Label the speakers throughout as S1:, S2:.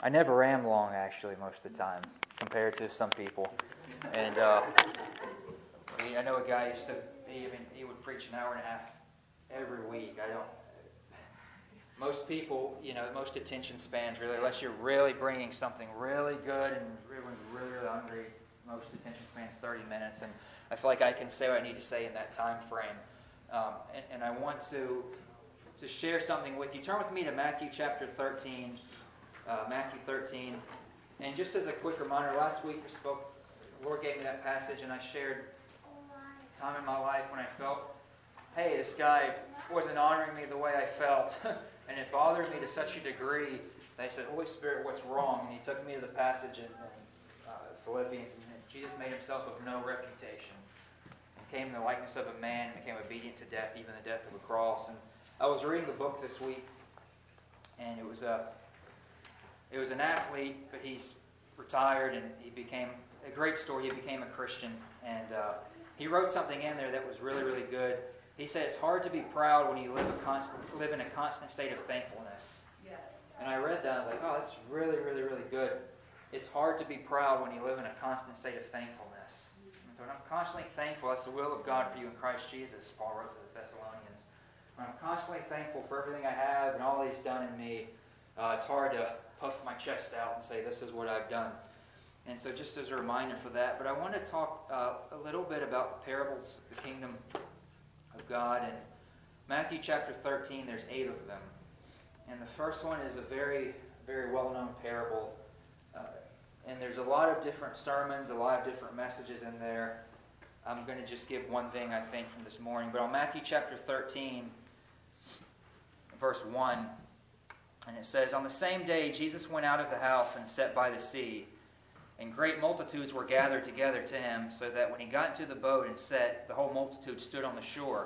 S1: I never am long, actually, most of the time, compared to some people. And I know a guy used to, he would preach an hour and a half every week. Most people, most attention spans, really, unless you're really bringing something really good and everyone's really, really hungry, most attention spans 30 minutes. And I feel like I can say what I need to say in that time frame. And I want to share something with you. Turn with me to Matthew chapter 13. Matthew 13. And just as a quick reminder, last week the Lord gave me that passage, and I shared time in my life when I felt, hey, this guy wasn't honoring me the way I felt. And it bothered me to such a degree that I said, Holy Spirit, what's wrong? And He took me to the passage in Philippians, and Jesus made Himself of no reputation and came in the likeness of a man and became obedient to death, even the death of a cross. And I was reading the book this week, and it was an athlete, but he's retired, and he became a great story. He became a Christian, and he wrote something in there that was really, really good. He said, it's hard to be proud when you live in a constant state of thankfulness. Yeah. And I read that, I was like, oh, that's really, really, really good. It's hard to be proud when you live in a constant state of thankfulness. And so when I'm constantly thankful, that's the will of God for you in Christ Jesus, Paul wrote to the Thessalonians. When I'm constantly thankful for everything I have and all He's done in me, it's hard to puff my chest out and say, this is what I've done. And so just as a reminder for that, but I want to talk a little bit about the parables of the kingdom of God. In Matthew chapter 13, there's 8 of them. And the first one is a very, very well-known parable. And there's a lot of different sermons, a lot of different messages in there. I'm going to just give one thing, I think, from this morning. But on Matthew chapter 13, verse 1, and it says, on the same day Jesus went out of the house and sat by the sea, and great multitudes were gathered together to Him, so that when He got into the boat and sat, the whole multitude stood on the shore.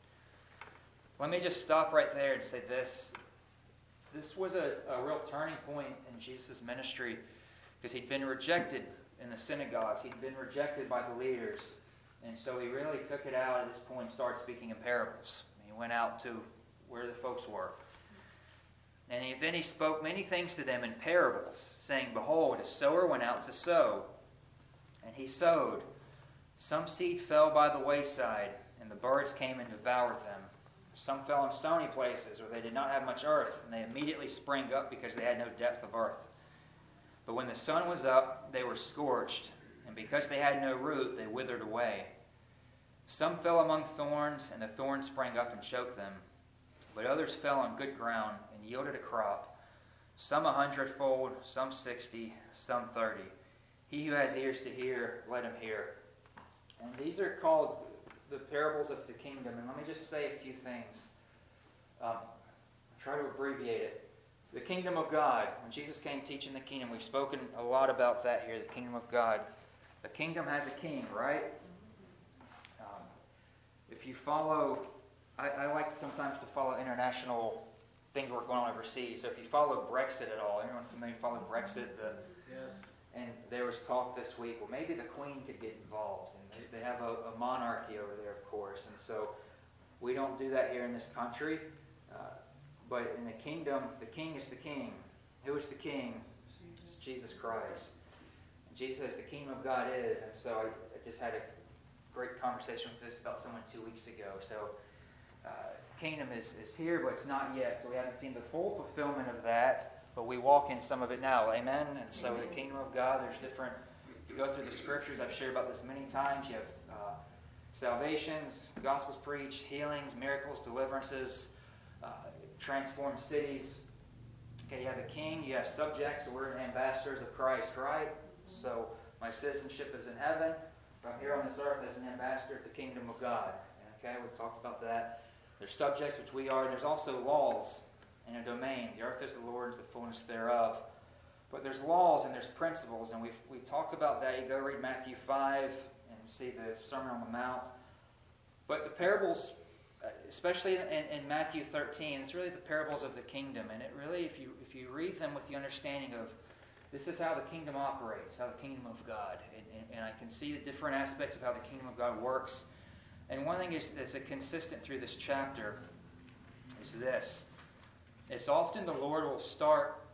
S1: Let me just stop right there and say this. This was a real turning point in Jesus' ministry, because He'd been rejected in the synagogues. He'd been rejected by the leaders. And so He really took it out at this point and started speaking in parables. He went out to where the folks were. And then He spoke many things to them in parables, saying, behold, a sower went out to sow. And he sowed. Some seed fell by the wayside, and the birds came and devoured them. Some fell in stony places, where they did not have much earth, and they immediately sprang up because they had no depth of earth. But when the sun was up, they were scorched, and because they had no root, they withered away. Some fell among thorns, and the thorns sprang up and choked them. But others fell on good ground and yielded a crop, some 100-fold, some 60, some 30. He who has ears to hear, let him hear. And these are called the parables of the kingdom. And let me just say a few things. I'll try to abbreviate it. The kingdom of God. When Jesus came teaching the kingdom, we've spoken a lot about that here, the kingdom of God. The kingdom has a king, right? If you follow... I like sometimes to follow international things that are going on overseas. So if you follow Brexit at all, anyone familiar follow Brexit? And there was talk this week, well, maybe the Queen could get involved. And they have a monarchy over there, of course. And so we don't do that here in this country. But in the kingdom, the king is the king. Who is the king? It's Jesus Christ. And Jesus says the kingdom of God is. And so I just had a great conversation with this about someone 2 weeks ago. So kingdom is here, but it's not yet. So we haven't seen the full fulfillment of that, but we walk in some of it now. Amen? And so the kingdom of God, there's different... You go through the scriptures, I've shared about this many times. You have salvations, gospels preached, healings, miracles, deliverances, transformed cities. Okay, you have a king, you have subjects, so we're ambassadors of Christ, right? So my citizenship is in heaven, but I'm here on this earth as an ambassador of the kingdom of God. Okay, we've talked about that. There's subjects, which we are, and there's also laws and a domain. The earth is the Lord's, the fullness thereof. But there's laws and there's principles, and we talk about that. You go read Matthew 5 and see the Sermon on the Mount. But the parables, especially in Matthew 13, it's really the parables of the kingdom. And it really, if you read them with the understanding of this is how the kingdom operates, how the kingdom of God. And I can see the different aspects of how the kingdom of God works. And one thing that's consistent through this chapter is this. It's often the Lord will start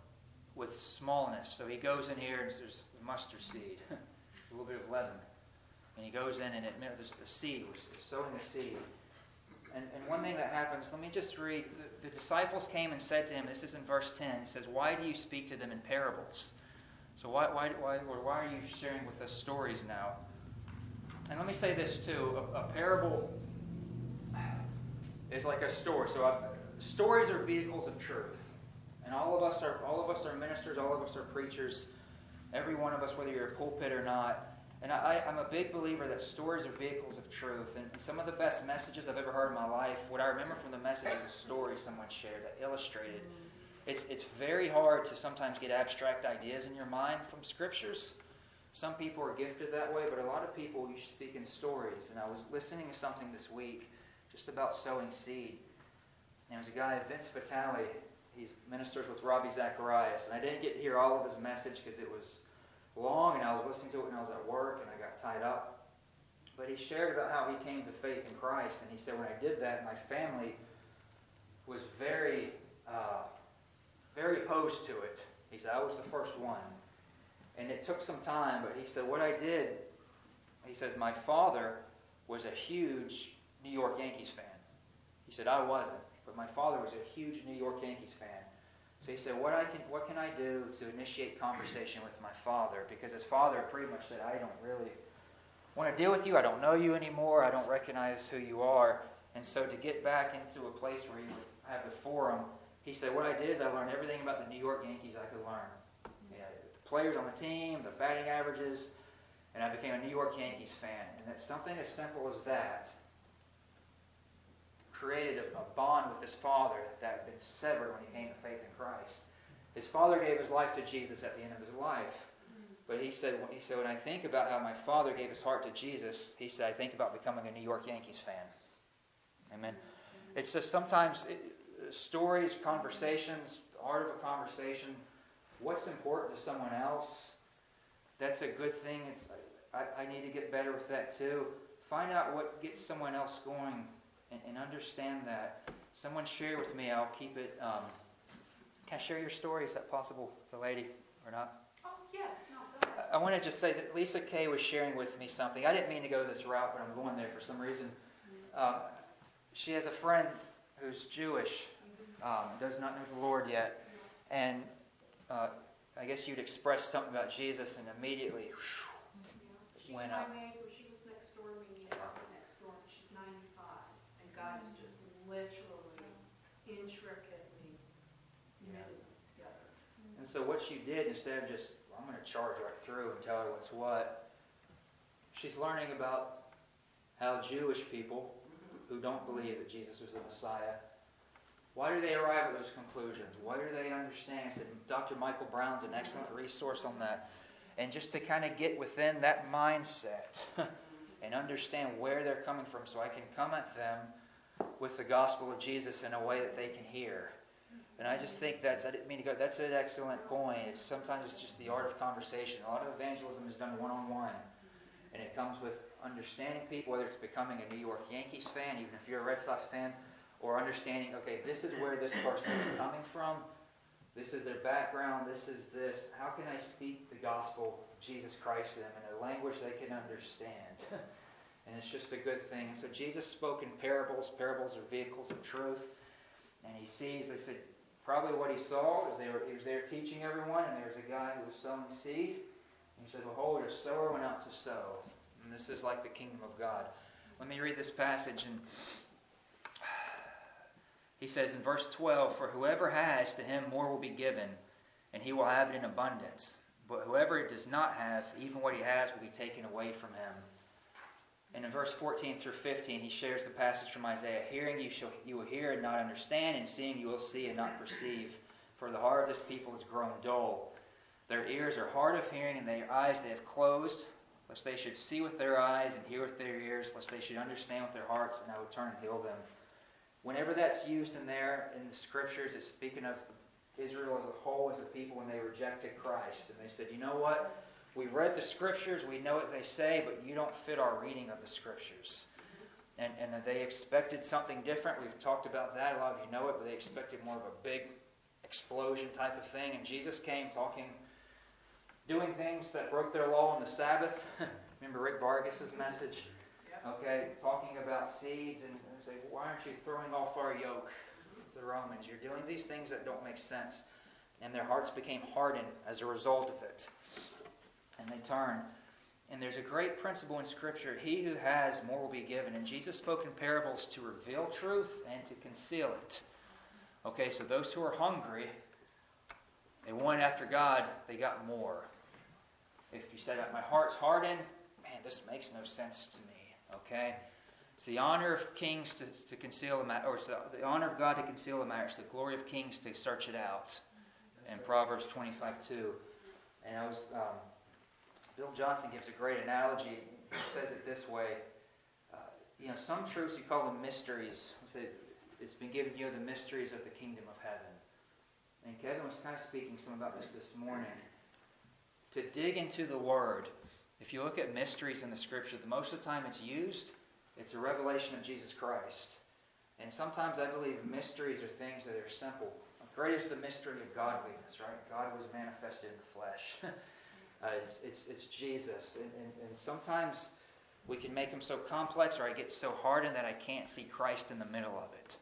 S1: with smallness. So he goes in here and there's mustard seed, a little bit of leaven. And he goes in and there's a seed, we're sowing a seed. And one thing that happens, let me just read. The disciples came and said to him, this is in verse 10, he says, why do you speak to them in parables? So why are you sharing with us stories now? And let me say this too, a parable is like a story. So stories are vehicles of truth. And all of us are ministers, all of us are preachers, every one of us, whether you're a pulpit or not. And I'm a big believer that stories are vehicles of truth. And some of the best messages I've ever heard in my life, what I remember from the message is a story someone shared that illustrated. It's very hard to sometimes get abstract ideas in your mind from scriptures. Some people are gifted that way, but a lot of people, you speak in stories. And I was listening to something this week just about sowing seed. And there's a guy, Vince Vitale. He ministers with Ravi Zacharias. And I didn't get to hear all of his message because it was long, and I was listening to it when I was at work, and I got tied up. But he shared about how he came to faith in Christ. And he said, when I did that, my family was very opposed to it. He said, I was the first one. And it took some time, but he said, what I did, he says, my father was a huge New York Yankees fan. He said, I wasn't, but my father was a huge New York Yankees fan. So he said, what can I do to initiate conversation with my father? Because his father pretty much said, I don't really want to deal with you. I don't know you anymore. I don't recognize who you are. And so to get back into a place where he would have the forum, he said, what I did is I learned everything about the New York Yankees I could learn. The players on the team, the batting averages, and I became a New York Yankees fan. And that something as simple as that created a bond with his father that had been severed when he came to faith in Christ. His father gave his life to Jesus at the end of his life. But he said, when I think about how my father gave his heart to Jesus, he said, I think about becoming a New York Yankees fan. Amen. It's just sometimes stories, conversations, the art of a conversation, what's important to someone else, that's a good thing. I need to get better with that too. Find out what gets someone else going and understand that. Someone share with me, I'll keep it. Can I share your story? Is that possible with the lady or not?
S2: Oh, yes. No, go ahead.
S1: I want to just say that Lisa Kay was sharing with me something. I didn't mean to go this route, but I'm going there for some reason. She has a friend who's Jewish, does not know the Lord yet, and I guess you'd express something about Jesus, and immediately went up.
S2: She's my neighbor. She was next door to me, next door. She's 95, and God has just literally, intricately knitted us together.
S1: And so what she did, instead of just, I'm going to charge right through and tell her what's what, she's learning about how Jewish people who don't believe that Jesus was the Messiah, why do they arrive at those conclusions? Why do they understand? I said, Dr. Michael Brown's an excellent resource on that. And just to kind of get within that mindset and understand where they're coming from so I can come at them with the gospel of Jesus in a way that they can hear. And I just think I didn't mean to go, that's an excellent point. Sometimes it's just the art of conversation. A lot of evangelism is done one-on-one. And it comes with understanding people, whether it's becoming a New York Yankees fan, even if you're a Red Sox fan, or understanding, okay, this is where this person is coming from. This is their background. This is this. How can I speak the gospel of Jesus Christ to them in a language they can understand? And it's just a good thing. And so Jesus spoke in parables. Parables are vehicles of truth. And he sees, they said, probably what he saw is he was there teaching everyone, and there was a guy who was sowing seed. And he said, behold, a sower went out to sow. And this is like the kingdom of God. Let me read this passage. And he says in verse 12, for whoever has, to him more will be given, and he will have it in abundance. But whoever does not have, even what he has will be taken away from him. And in verse 14 through 15, he shares the passage from Isaiah. Hearing you will hear and not understand, and seeing you will see and not perceive. For the heart of this people is grown dull. Their ears are hard of hearing, and their eyes they have closed, lest they should see with their eyes and hear with their ears, lest they should understand with their hearts, and I would turn and heal them. Whenever that's used in there in the scriptures, it's speaking of Israel as a whole, as a people when they rejected Christ. And they said, you know what? We've read the scriptures, we know what they say, but you don't fit our reading of the scriptures. And they expected something different. We've talked about that. A lot of you know it, but they expected more of a big explosion type of thing. And Jesus came doing things that broke their law on the Sabbath. Remember Rick Vargas' message? Okay, talking about seeds and say, why aren't you throwing off our yoke with the Romans? You're doing these things that don't make sense. And their hearts became hardened as a result of it. And they turned. And there's a great principle in Scripture. He who has, more will be given. And Jesus spoke in parables to reveal truth and to conceal it. Okay, so those who are hungry, they went after God, they got more. If you said, my heart's hardened, man, this makes no sense to me. Okay? It's the honor of kings to conceal a matter, or it's the honor of God to conceal a matter. It's the glory of kings to search it out. In Proverbs 25:2. And Bill Johnson gives a great analogy. He says it this way. Some truths you call them mysteries. It's been given you the mysteries of the kingdom of heaven. And Kevin was kind of speaking some about this morning. To dig into the Word. If you look at mysteries in the Scripture, the most of the time it's used, it's a revelation of Jesus Christ. And sometimes I believe mysteries are things that are simple. Great is the mystery of godliness, right? God was manifested in the flesh. It's Jesus. And sometimes we can make him so complex, or I get so hardened that I can't see Christ in the middle of it.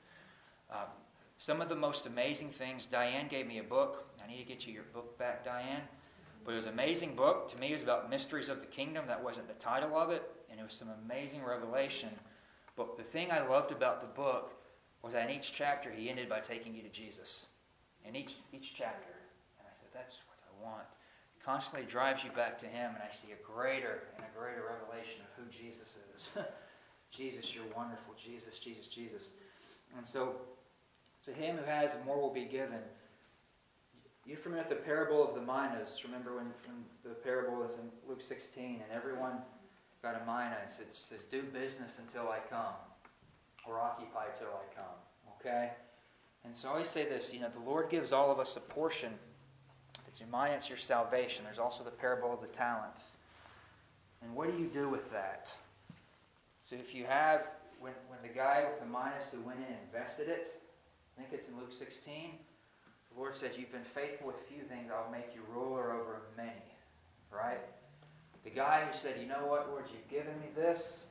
S1: Some of the most amazing things, Diane gave me a book. I need to get you your book back, Diane. But it was an amazing book. To me, it was about mysteries of the kingdom. That wasn't the title of it. And it was some amazing revelation. But the thing I loved about the book was that in each chapter, he ended by taking you to Jesus. In each chapter. And I said, that's what I want. It constantly drives you back to him, and I see a greater and a greater revelation of who Jesus is. Jesus, you're wonderful. Jesus, Jesus, Jesus. And so, to him who has, more will be given. You're familiar with the parable of the minas. Remember when the parable is in Luke 16, and everyone got a mina, and it says, do business until I come, or occupy till I come. Okay? And so I always say this, the Lord gives all of us a portion. If it's your mind, it's your salvation. There's also the parable of the talents. And what do you do with that? So if you have, when the guy with the minas who went in and invested it, I think it's in Luke 16, the Lord said, you've been faithful with few things, I'll make you ruler over many. Right? The guy who said, you know what, Lord, you've given me this.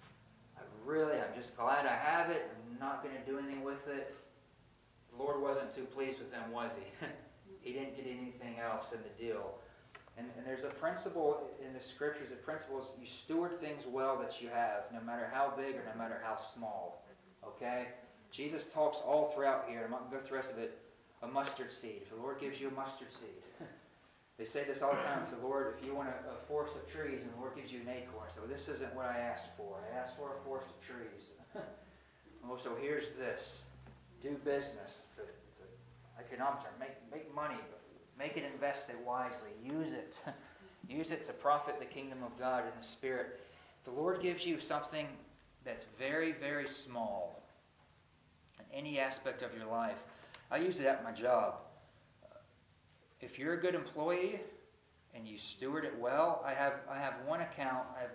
S1: I'm just glad I have it. I'm not going to do anything with it. The Lord wasn't too pleased with him, was he? He didn't get anything else in the deal. And there's a principle in the Scriptures. The principle is you steward things well that you have, no matter how big or no matter how small. Okay? Jesus talks all throughout here. I'm not going to go through the rest of it. A mustard seed. If the Lord gives you a mustard seed. They say this all the time. If you want a forest of trees and the Lord gives you an acorn. So this isn't what I asked for. I asked for a forest of trees. So here's this. Do business. It's an economic term. Make money. Make it invested wisely. Use it. Use it to profit the kingdom of God in the Spirit. The Lord gives you something that's very, very small in any aspect of your life. I use it at my job. If you're a good employee and you steward it well, I have one account. I've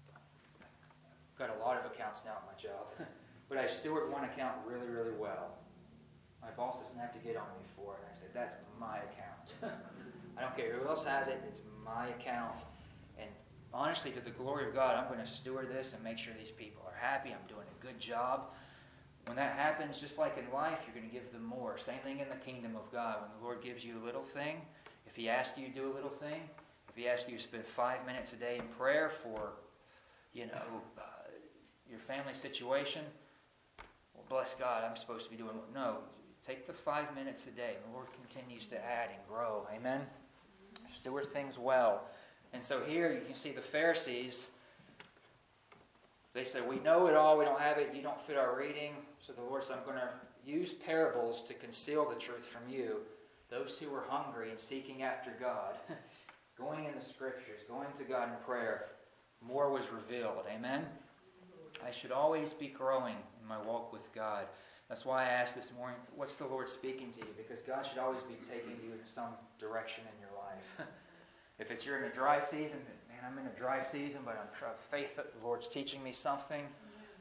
S1: got a lot of accounts now at my job. But I steward one account really, really well. My boss doesn't have to get on me for it. I say, that's my account. I don't care who else has it. It's my account. And honestly, to the glory of God, I'm going to steward this and make sure these people are happy. I'm doing a good job. When that happens, just like in life, you're going to give them more. Same thing in the kingdom of God. When the Lord gives you a little thing, if He asks you to do a little thing, if He asks you to spend 5 minutes a day in prayer for, your family situation, well, bless God, I'm supposed to be doing what? No. Take the 5 minutes a day. The Lord continues to add and grow. Amen? Steward things well. And so here you can see the Pharisees. They say, we know it all, we don't have it, you don't fit our reading. So the Lord said, I'm going to use parables to conceal the truth from you. Those who are hungry and seeking after God, going in the Scriptures, going to God in prayer, more was revealed. Amen? I should always be growing in my walk with God. That's why I asked this morning, what's the Lord speaking to you? Because God should always be taking you in some direction in your life. If you're in a dry season, man, I'm in a dry season, but I'm faith that the Lord's teaching me something.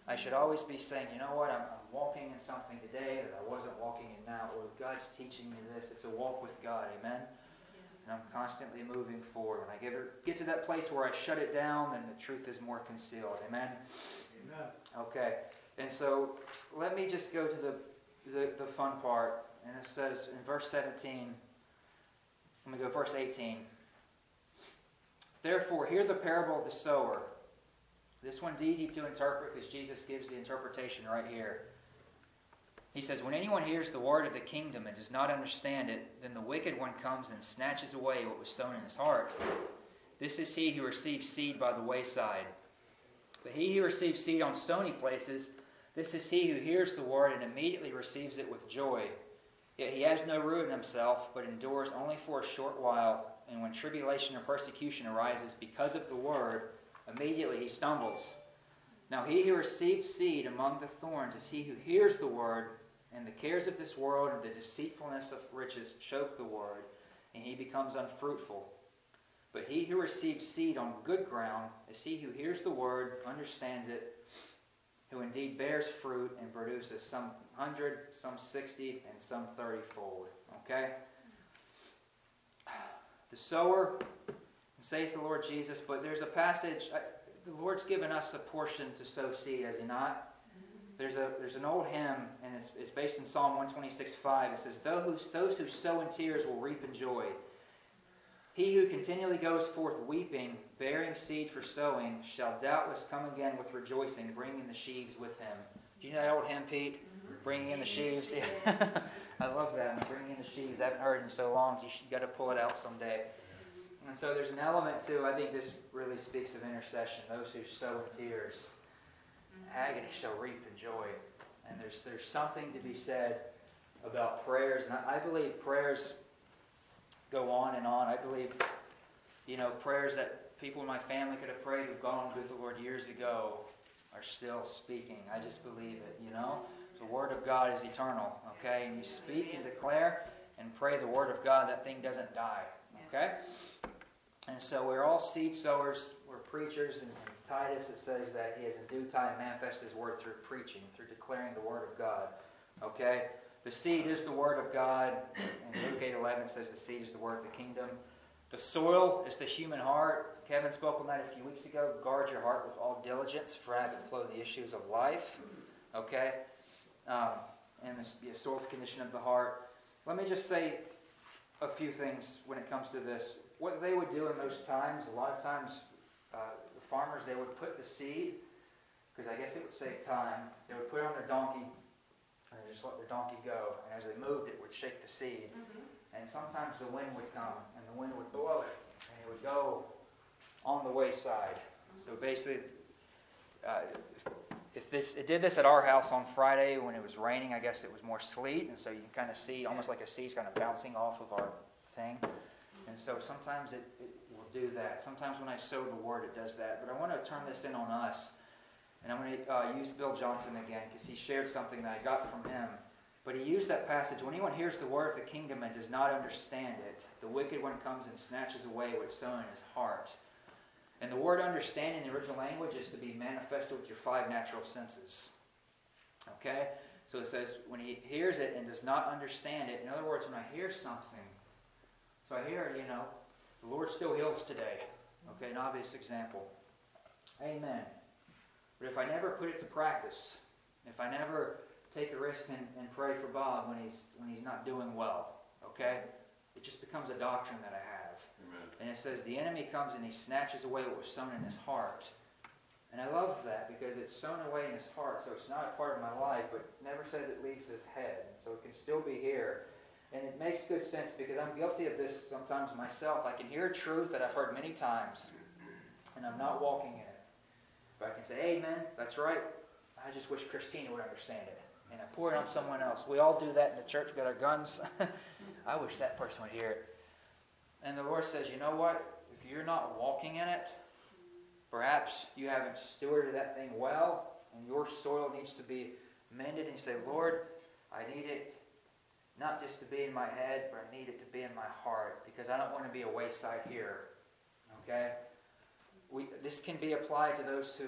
S1: I should always be saying, you know what, I'm walking in something today that I wasn't walking in now, or God's teaching me this. It's a walk with God, amen? And I'm constantly moving forward. When I get to that place where I shut it down, then the truth is more concealed, amen?
S3: Amen.
S1: Okay, and so let me just go to the fun part. And it says in verse 17, let me go verse 18. Therefore, hear the parable of the sower. This one's easy to interpret because Jesus gives the interpretation right here. He says, when anyone hears the word of the kingdom and does not understand it, then the wicked one comes and snatches away what was sown in his heart. This is he who receives seed by the wayside. But he who receives seed on stony places, this is he who hears the word and immediately receives it with joy. Yet he has no root in himself, but endures only for a short while. And when tribulation or persecution arises because of the word, immediately he stumbles. Now he who receives seed among the thorns is he who hears the word, and the cares of this world and the deceitfulness of riches choke the word, and he becomes unfruitful. But he who receives seed on good ground is he who hears the word, understands it, who indeed bears fruit and produces some 100, some 60, and some 30-fold. Okay? The sower, says the Lord Jesus, but there's a passage, the Lord's given us a portion to sow seed, has He not? There's an old hymn, and it's based in Psalm 126:5. It says, those who sow in tears will reap in joy. He who continually goes forth weeping, bearing seed for sowing, shall doubtless come again with rejoicing, bringing the sheaves with him. Do you know that old hymn, Pete? Bringing in the sheaves. Yeah. I love that. Bringing in the sheaves. I haven't heard it in so long. You got to pull it out someday. And so there's an element too. I think this really speaks of intercession. Those who sow in tears, agony shall reap in joy. And there's something to be said about prayers. And I believe prayers go on and on. I believe, prayers that people in my family could have prayed who've gone with the Lord years ago are still speaking. I just believe it, The Word of God is eternal, okay? And you speak and declare and pray the Word of God, that thing doesn't die, okay? And so we're all seed sowers, we're preachers, and in Titus it says that he has in due time manifested his word through preaching, through declaring the Word of God, okay? The seed is the Word of God, and Luke 8:11 says the seed is the Word of the kingdom. The soil is the human heart. Kevin spoke on that a few weeks ago. Guard your heart with all diligence, for out of it flow the issues of life. Okay? And the soil's condition of the heart. Let me just say a few things when it comes to this. What they would do in those times, a lot of times, the farmers, they would put the seed, because I guess it would save time, they would put it on their donkey, and they just let their donkey go. And as they moved, it would shake the seed. And sometimes the wind would come, and the wind would blow it, and it would go on the wayside. So basically, it did this at our house on Friday when it was raining. I guess it was more sleet, and so you can kind of see almost like a seed's kind of bouncing off of our thing. And so sometimes it will do that. Sometimes when I sow the word, it does that. But I want to turn this in on us, and I'm going to use Bill Johnson again because he shared something that I got from him. But he used that passage, when anyone hears the word of the kingdom and does not understand it, the wicked one comes and snatches away what is sown in his heart. And the word understand in the original language is to be manifested with your 5 natural senses. Okay? So it says, when he hears it and does not understand it, in other words, when I hear something, so I hear, the Lord still heals today. Okay, an obvious example. Amen. But if I never put it to practice, if I never take a risk and pray for Bob when he's not doing well, okay? It just becomes a doctrine that I have.
S3: Amen.
S1: And it says the enemy comes and he snatches away what was sown in his heart. And I love that because it's sown away in his heart, so it's not a part of my life, but it never says it leaves his head. So it can still be here. And it makes good sense because I'm guilty of this sometimes myself. I can hear a truth that I've heard many times, and I'm not walking in it. But I can say, amen, that's right. I just wish Christina would understand it. And I pour it on someone else. We all do that in the church with our guns. I wish that person would hear it. And the Lord says, you know what? If you're not walking in it, perhaps you haven't stewarded that thing well, and your soil needs to be mended. And you say, Lord, I need it not just to be in my head, but I need it to be in my heart, because I don't want to be a wayside here. Okay? This can be applied to those who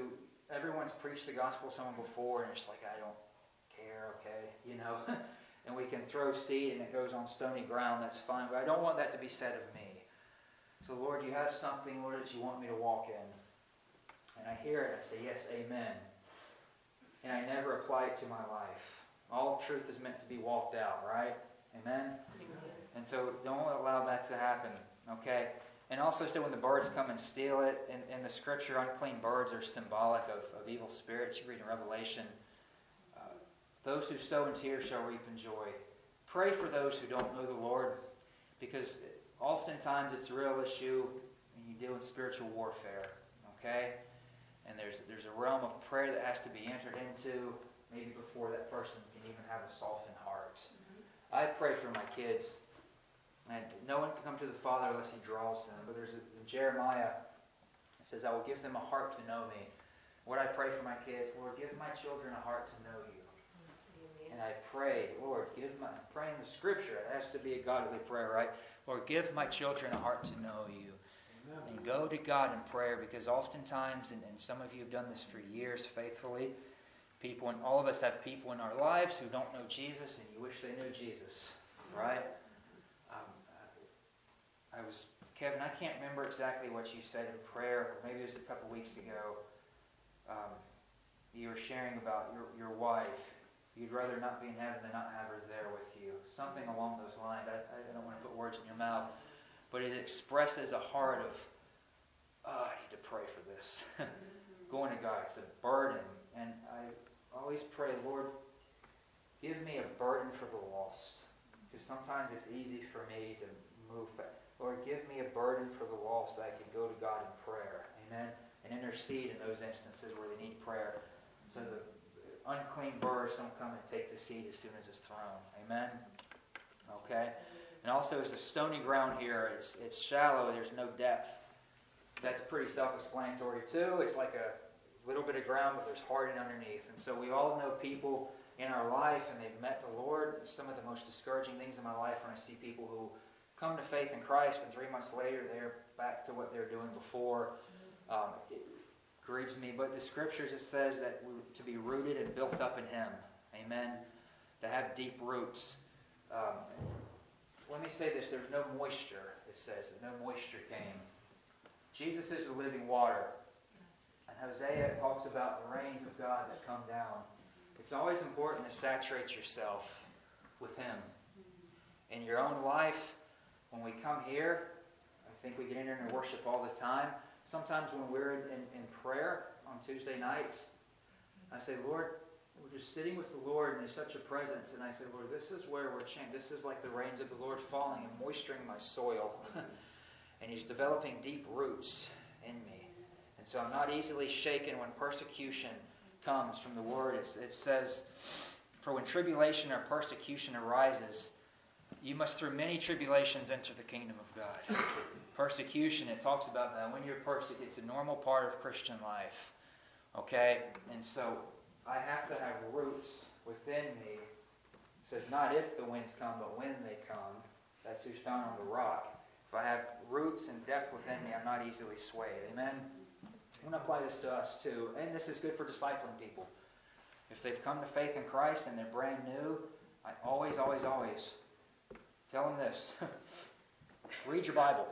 S1: everyone's preached the gospel to someone before, and it's like, I don't care, okay, and we can throw seed and it goes on stony ground, that's fine, but I don't want that to be said of me. So Lord, you have something, Lord, that you want me to walk in. And I hear it, I say, yes, amen. And I never apply it to my life. All truth is meant to be walked out, right? Amen? And so don't allow that to happen, okay? And also, so when the birds come and steal it, in the scripture, unclean birds are symbolic of evil spirits. You read in Revelation, those who sow in tears shall reap in joy. Pray for those who don't know the Lord, because oftentimes it's a real issue, and you deal with spiritual warfare, okay? And there's a realm of prayer that has to be entered into, maybe before that person can even have a softened heart. I pray for my kids, and no one can come to the Father unless He draws them. But there's in Jeremiah, it says, I will give them a heart to know me. What I pray for my kids, Lord, give my children a heart to know you. And I pray, Lord, pray in the scripture. It has to be a godly prayer, right? Lord, give my children a heart to know you. Amen. And go to God in prayer, because oftentimes, and some of you have done this for years faithfully, and all of us have people in our lives who don't know Jesus, and you wish they knew Jesus, right? Kevin, I can't remember exactly what you said in prayer. Maybe it was a couple weeks ago. You were sharing about your wife. You'd rather not be in heaven than not have her there with you. Something along those lines. I don't want to put words in your mouth. But it expresses a heart of, I need to pray for this. Going to God. It's a burden. And I always pray, Lord, give me a burden for the lost. Because sometimes it's easy for me to move back. Lord, give me a burden for the lost that I can go to God in prayer. Amen? And intercede in those instances where they need prayer. So the unclean birds don't come and take the seed as soon as it's thrown. Amen? Okay? And also, it's a stony ground here. It's shallow. There's no depth. That's pretty self-explanatory too. It's like a little bit of ground, but there's hardening underneath. And so we all know people in our life, and they've met the Lord. Some of the most discouraging things in my life when I see people who come to faith in Christ, and 3 months later they're back to what they were doing before. It grieves me. But the scriptures, it says that we're to be rooted and built up in Him. Amen. To have deep roots. Let me say this. There's no moisture. It says that no moisture came. Jesus is the living water. And Hosea talks about the rains of God that come down. It's always important to saturate yourself with Him. In your own life, when we come here, I think we get in here and worship all the time. Sometimes when we're in prayer on Tuesday nights, I say, Lord, we're just sitting with the Lord, and He's such a presence. And I say, Lord, this is where we're changed. This is like the rains of the Lord falling and moisturing my soil. And He's developing deep roots in me. And so I'm not easily shaken when persecution comes from the Word. It says, for when tribulation or persecution arises, you must through many tribulations enter the kingdom of God. Persecution, it talks about that. When you're persecuted, it's a normal part of Christian life. Okay? And so I have to have roots within me. It says not if the winds come, but when they come. That's who's found on the rock. If I have roots and depth within me, I'm not easily swayed. Amen? I want to apply this to us too. And this is good for discipling people. If they've come to faith in Christ and they're brand new, I always tell them this. Read your Bible.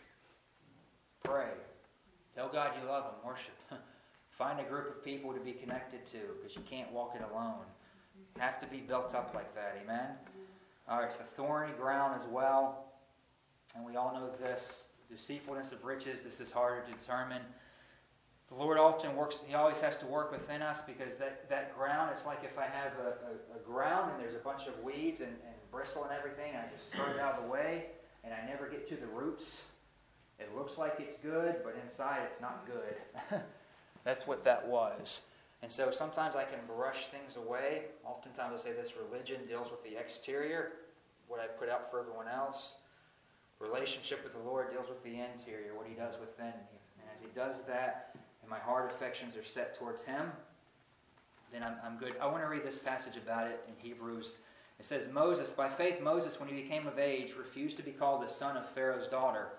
S1: Pray. Tell God you love Him. Worship. Find a group of people to be connected to, because you can't walk it alone. You have to be built up like that. Amen? All right, it's the thorny ground as well. And we all know this. Deceitfulness of riches. This is harder to determine. The Lord often works, He always has to work within us, because that ground, it's like if I have a ground and there's a bunch of weeds and bristle and everything, and I just throw it out of the way, and I never get to the roots. It looks like it's good, but inside it's not good. That's what that was. And so sometimes I can brush things away. Oftentimes I'll say this: religion deals with the exterior, what I put out for everyone else. Relationship with the Lord deals with the interior, what He does within me. And as He does that, and my heart affections are set towards Him, then I'm good. I want to read this passage about it in Hebrews. It says, by faith Moses, when he became of age, refused to be called the son of Pharaoh's daughter,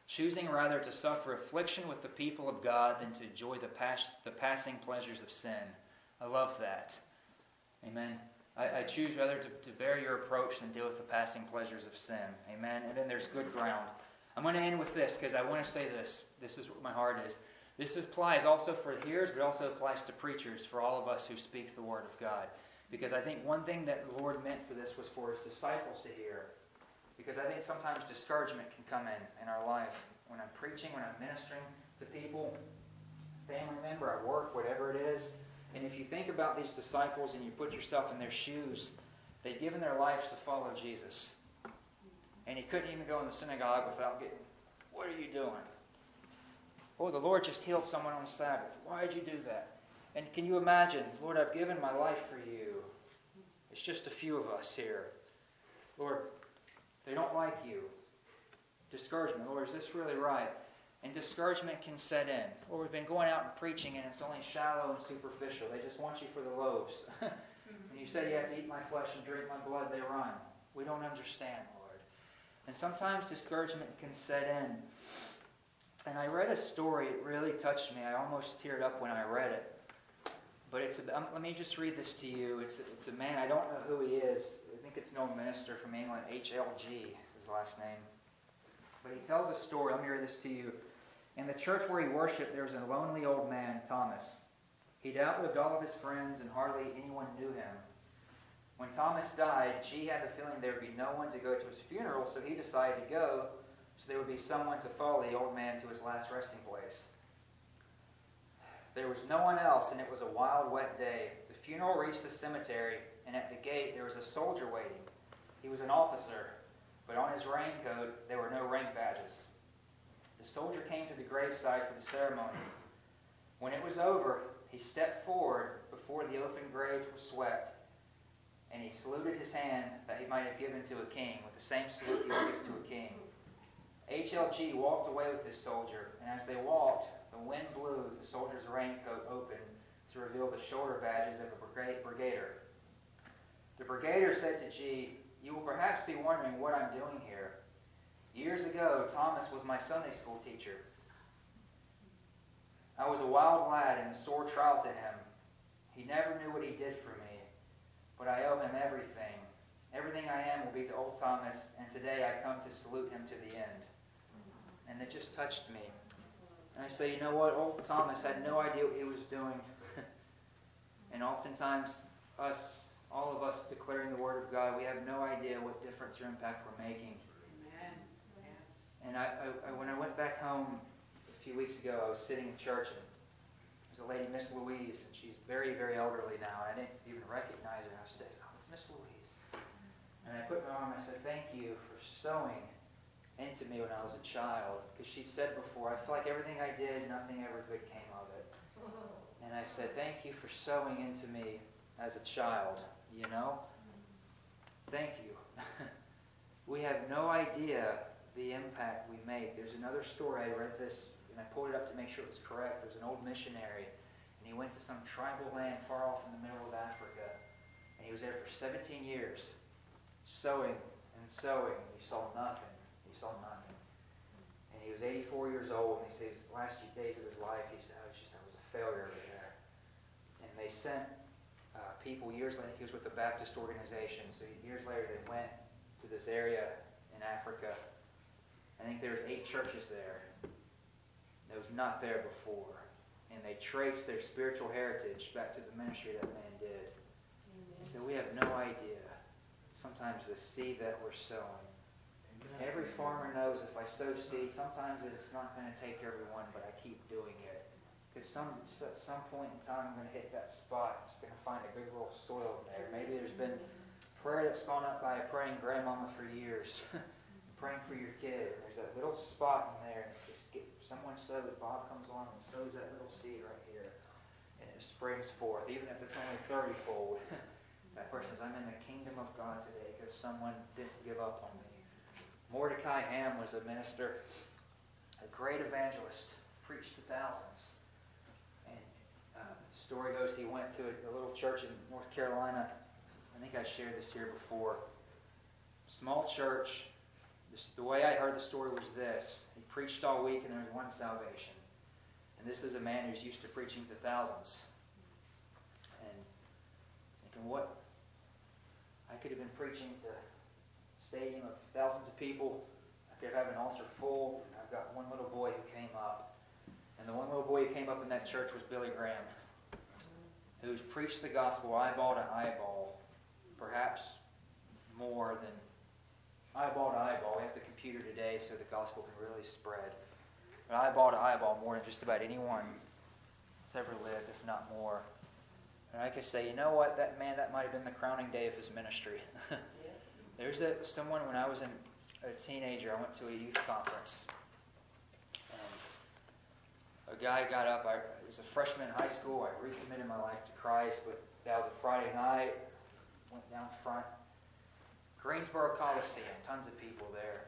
S1: choosing rather to suffer affliction with the people of God than to enjoy the passing pleasures of sin. I love that. Amen. I choose rather to bear your approach than deal with the passing pleasures of sin. Amen. And then there's good ground. I'm going to end with this because I want to say this. This is what my heart is. This applies also for hearers, but also applies to preachers, for all of us who speak the Word of God. Because I think one thing that the Lord meant for this was for His disciples to hear. Because I think sometimes discouragement can come in our life. When I'm preaching, when I'm ministering to people, family member, at work, whatever it is. And if you think about these disciples and you put yourself in their shoes, they'd given their lives to follow Jesus. And he couldn't even go in the synagogue without getting, "What are you doing?" "Oh, the Lord just healed someone on the Sabbath. Why did you do that?" And can you imagine, "Lord, I've given my life for you. It's just a few of us here. Lord, they don't like you." Discouragement. "Lord, is this really right?" And discouragement can set in. Or we've been going out and preaching and it's only shallow and superficial. They just want you for the loaves. And you say you have to eat my flesh and drink my blood, they run. We don't understand, Lord. And sometimes discouragement can set in. And I read a story, it really touched me. I almost teared up when I read it. But let me just read this to you. It's a man, I don't know who he is. I think it's an old minister from England, HLG is his last name. But he tells a story. Let me read this to you. In the church where he worshipped, there was a lonely old man, Thomas. He'd outlived all of his friends and hardly anyone knew him. When Thomas died, G had the feeling there would be no one to go to his funeral, so he decided to go so there would be someone to follow the old man to his last resting place. There was no one else, and it was a wild, wet day. The funeral reached the cemetery, and at the gate there was a soldier waiting. He was an officer, but on his raincoat there were no rank badges. The soldier came to the graveside for the ceremony. When it was over, he stepped forward before the open grave was swept, and he saluted his hand that he might have given to a king, with the same salute he would give to a king. HLG walked away with this soldier, and as they walked, the wind blew the soldier's raincoat open to reveal the shoulder badges of a brigadier. The brigadier said to G, "You will perhaps be wondering what I'm doing here. Years ago, Thomas was my Sunday school teacher. I was a wild lad and a sore trial to him. He never knew what he did for me, but I owe him everything. Everything I am will be to old Thomas, and today I come to salute him to the end." And it just touched me. And I say, you know what? Old Thomas had no idea what he was doing. And oftentimes, all of us declaring the Word of God, we have no idea what difference or impact we're making.
S2: Amen.
S1: And when I went back home a few weeks ago, I was sitting in church, and there's a lady, Miss Louise, and she's very, very elderly now. And I didn't even recognize her. And I said, "Oh, it's Miss Louise." And I put my arm, I said, "Thank you for sowing into me when I was a child." Because she'd said before, "I feel like everything I did, nothing ever good came of it." And I said, "Thank you for sowing into me as a child, you know? Thank you." We have no idea the impact we make. There's another story, I read this, and I pulled it up to make sure it was correct. There's an old missionary, and he went to some tribal land far off in the middle of Africa. And he was there for 17 years, sowing and sowing, and he saw nothing. He saw nothing. And he was 84 years old, and he said his last few days of his life, he said, I was a failure over there. And they sent people years later. He was with the Baptist organization, so years later they went to this area in Africa. I think there was 8 churches there. That was not there before. And they traced their spiritual heritage back to the ministry that man did. He said, we have no idea sometimes the seed that we're sowing. Every farmer knows if I sow seed, sometimes it's not going to take everyone, but I keep doing it. Because some point in time I'm going to hit that spot. It's going to find a good little soil in there. Maybe there's been prayer that's gone up by a praying grandmama for years. Praying for your kid. And there's that little spot in there. And someone sowed, Bob comes along and sows that little seed right here. And it springs forth. Even if it's only 30-fold. That person says, I'm in the kingdom of God today because someone didn't give up on me. Mordecai Ham was a minister, a great evangelist, preached to thousands. And the story goes he went to a little church in North Carolina. I think I shared this here before. Small church, The way I heard the story was this. He preached all week and there was one salvation. And this is a man who's used to preaching to thousands. And thinking, what? I could have been preaching to a stadium of thousands of people. I could have an altar full. I've got one little boy who came up. And the one little boy who came up in that church was Billy Graham, who's preached the gospel eyeball to eyeball, perhaps more than eyeball to eyeball. We have the computer today so the gospel can really spread. But eyeball to eyeball more than just about anyone that's ever lived, if not more. And I could say, you know what, that might have been the crowning day of his ministry. There's someone, when I was a teenager, I went to a youth conference. And a guy got up, I was a freshman in high school, I recommitted my life to Christ, but that was a Friday night, went down front. Greensboro Coliseum, tons of people there.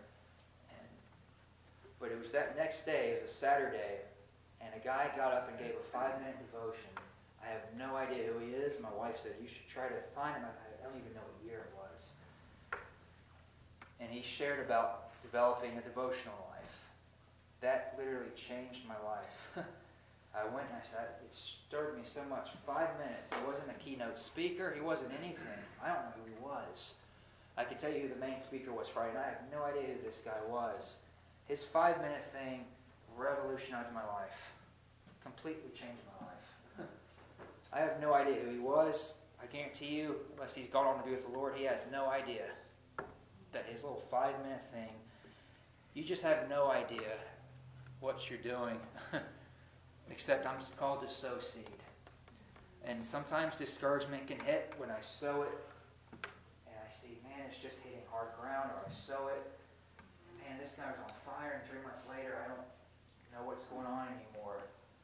S1: But it was that next day, it was a Saturday, and a guy got up and gave a 5-minute devotion. I have no idea who he is. My wife said, you should try to find him. I don't even know what year it was. And he shared about developing a devotional life. That literally changed my life. I went and I said, it stirred me so much. 5 minutes. He wasn't a keynote speaker. He wasn't anything. I don't know who he was. I could tell you who the main speaker was Friday night. I have no idea who this guy was. His 5-minute thing revolutionized my life. Completely changed my life. I have no idea who he was. I guarantee you, unless he's gone on to be with the Lord, he has no idea that his little 5-minute thing, you just have no idea what you're doing. Except I'm called to sow seed. And sometimes discouragement can hit when I sow it. And I see, man, it's just hitting hard ground. Or I sow it. Man, this guy was on fire, and 3 months later, I don't know what's going on anymore.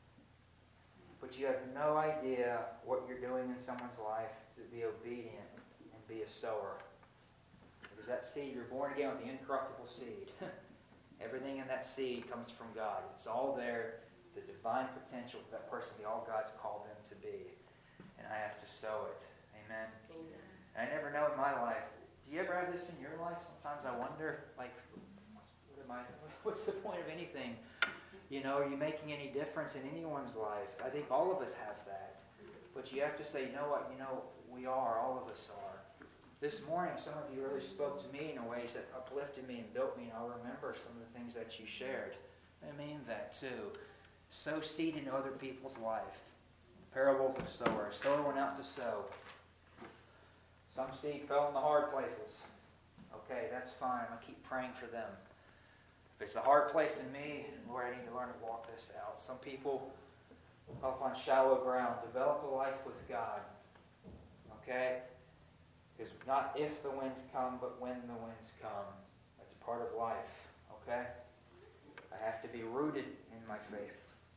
S1: But you have no idea what you're doing in someone's life to be obedient and be a sower. Because that seed, you're born again with the incorruptible seed. Everything in that seed comes from God. It's all there, the divine potential of that person, the all God's called them to be. And I have to sow it. Amen. And I never know in my life. Do you ever have this in your life? Sometimes I wonder, what's the point of anything? Are you making any difference in anyone's life? I think all of us have that. But you have to say, you know what? We are. All of us are. This morning, some of you really spoke to me in ways that uplifted me and built me, and I'll remember some of the things that you shared. I mean that too. Sow seed into other people's life. Parable of the sower. A sower went out to sow. Some seed fell in the hard places. Okay, that's fine. I'm going to keep praying for them. If it's a hard place in me, Lord, I need to learn to walk this out. Some people up on shallow ground. Develop a life with God. Okay? Because not if the winds come, but when the winds come. That's part of life. Okay? I have to be rooted in my faith.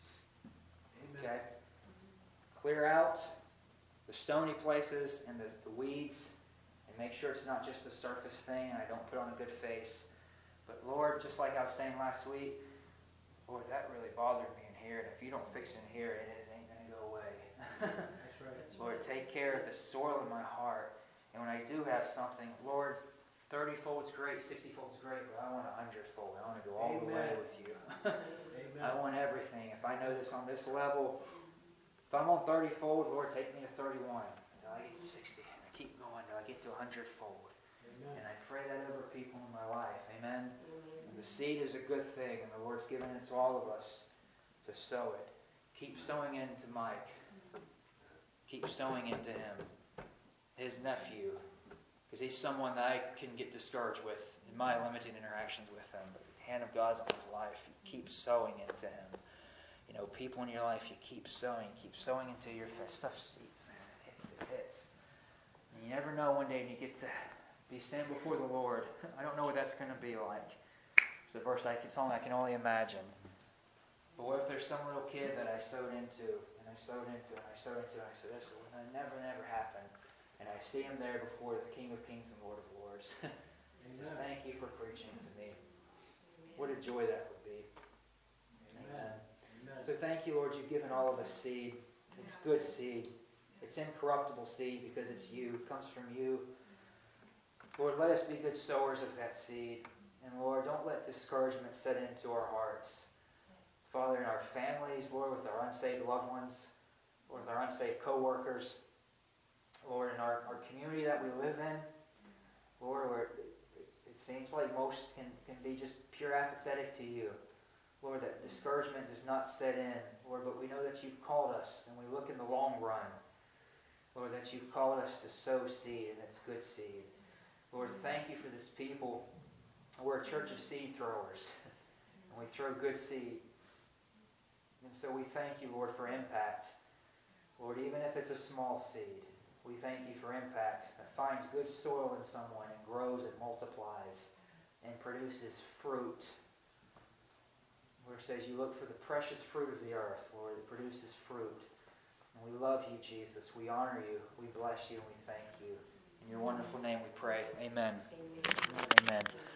S1: Okay? Clear out the stony places and the weeds, and make sure it's not just a surface thing and I don't put on a good face. But Lord, just like I was saying last week, Lord, that really bothered me in here, and if you don't fix it in here, it ain't going to go away.
S3: That's right.
S1: Lord, take care of the soil in my heart. And when I do have something, Lord, 30-fold's great, 60-fold's great, but I want 100-fold. I want to go all the way with you. I want everything. If I know this on this level, if I'm on 30-fold, Lord, take me to 31. Until I get to 60. And I keep going until I get to 100-fold. And I pray that over people in my life. Amen? And the seed is a good thing, and the Lord's given it to all of us to sow it. Keep sowing into Mike. Keep sowing into him. His nephew. Because he's someone that I can get discouraged with in my limited interactions with him. But the hand of God's on his life. You keep sowing into him. People in your life, you keep sowing into your faith. Stuff seeds, man. It hits. And you never know one day when you get to stand before the Lord. I don't know what that's going to be like. It's a verse it's something I can only imagine. But what if there's some little kid that I sowed into, and I sowed into, and I sowed into, and I said, this will never happen. And I see him there before the King of Kings and Lord of Lords. Just thank you for preaching to me. What a joy that would be. Amen. So thank you, Lord, you've given all of us seed. It's good seed. It's incorruptible seed because it's you. It comes from you. Lord, let us be good sowers of that seed. And Lord, don't let discouragement set into our hearts. Father, in our families, Lord, with our unsaved loved ones, Lord, with our unsaved co-workers, Lord, in our community that we live in, Lord, where it seems like most can be just pure apathetic to you. Lord, that discouragement does not set in, Lord, but we know that you've called us, and we look in the long run, Lord, that you've called us to sow seed, and it's good seed. Lord, thank you for this people. We're a church of seed throwers, and we throw good seed. And so we thank you, Lord, for impact. Lord, even if it's a small seed, we thank you for impact that finds good soil in someone and grows and multiplies and produces fruit. Lord, it says you look for the precious fruit of the earth, Lord, that produces fruit. And we love you, Jesus. We honor you. We bless you, and we thank you. In your wonderful name we pray. Amen. Amen.